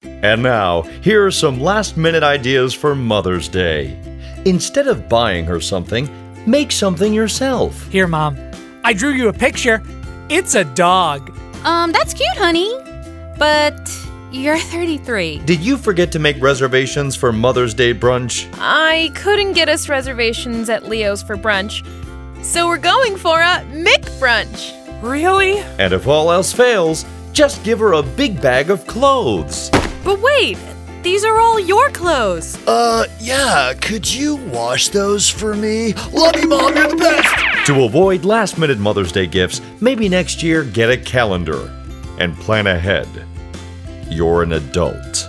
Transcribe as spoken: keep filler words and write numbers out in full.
And now, here are some last-minute ideas for Mother's Day. Instead of buying her something, make something yourself. Here, Mom. I drew you a picture. It's a dog. Um, that's cute, honey. But you're thirty-three. Did you forget to make reservations for Mother's Day brunch? I couldn't get us reservations at Leo's for brunch, so we're going for a McBrunch. Really? And if all else fails, just give her a big bag of clothes. But wait, these are all your clothes. Uh, yeah, could you wash those for me? Love you, Mom, you're the best! To avoid last-minute Mother's Day gifts, maybe next year get a calendar and plan ahead. You're an adult.